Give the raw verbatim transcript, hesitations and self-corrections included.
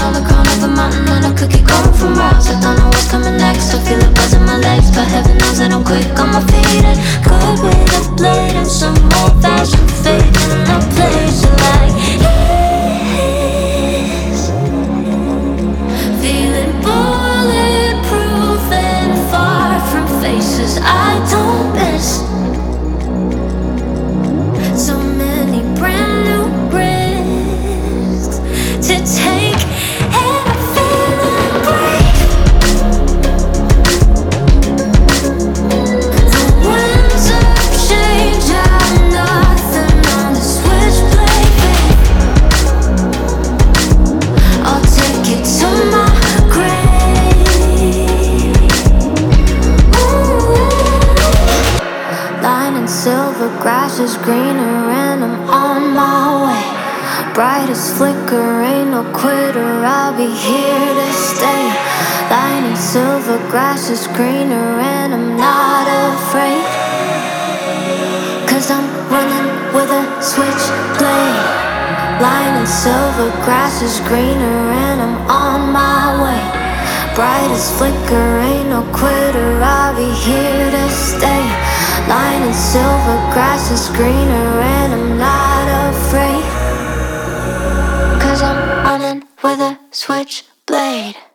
on the crown of a mountain and I could keep going for miles. I don't know what's coming next, I feel it buzz in my legs, but heaven knows that I'm quick on my feet and good with a blade and some old fashioned faith in a place you like this. Feeling bulletproof and far from faces I don't miss. So many brand new risks to take, and I'm feeling brave. The winds of change have nothing on the switchblade. I'll take it to my grave. Ooh. Line and silver, grass is greener, and I'm on my way. Brightest flicker, ain't no quitter, I'll be here to stay. Line and silver, grass is greener, and I'm not afraid, cause I'm running with a switchblade. Line and silver, grass is greener, and I'm on my way. Brightest flicker, ain't no quitter, I'll be here to stay. Line and silver, grass is greener, and I'm not afraid, cause I'm running with a switchblade.